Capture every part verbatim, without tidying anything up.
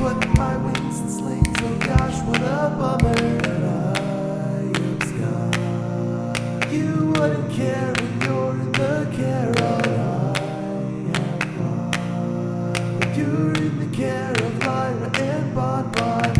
put my wings in slings. Oh gosh, what a bummer that I am sky. You wouldn't care when you're in the care of I am fine. But you're in the care of Lyra and Bon Bon.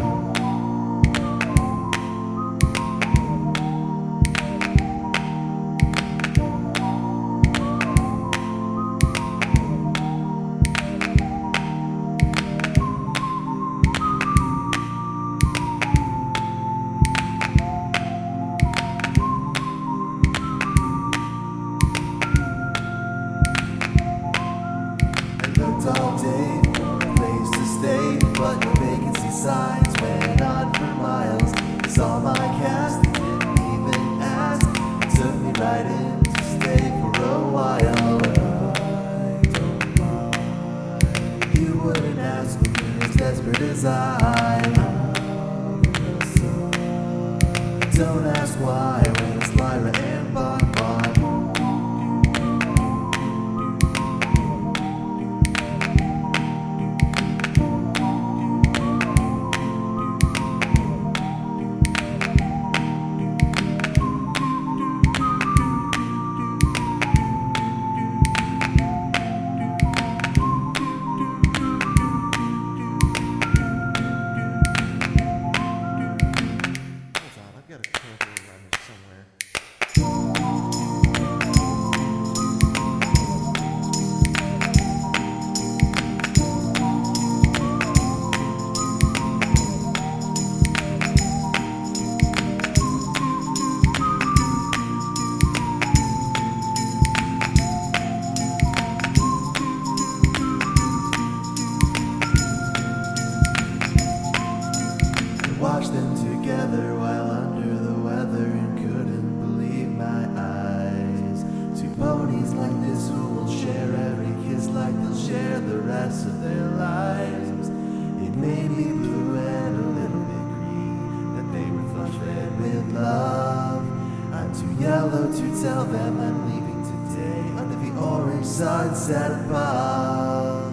All day for a place to stay, but no vacancy signs went on for miles. Saw my cast, didn't even ask. Took me right in to stay for a while. I don't mind. You wouldn't ask when you're as desperate as I. Out in the sun. Don't ask why when it's Lyra and Bon Bon. I've got a couple around here somewhere. Watched them together while under the weather and couldn't believe my eyes. Two ponies like this who will share every kiss like they'll share the rest of their lives. It made me blue and a little bit green that they were flushed with love. I'm too yellow to tell them I'm leaving today under the orange sunset above.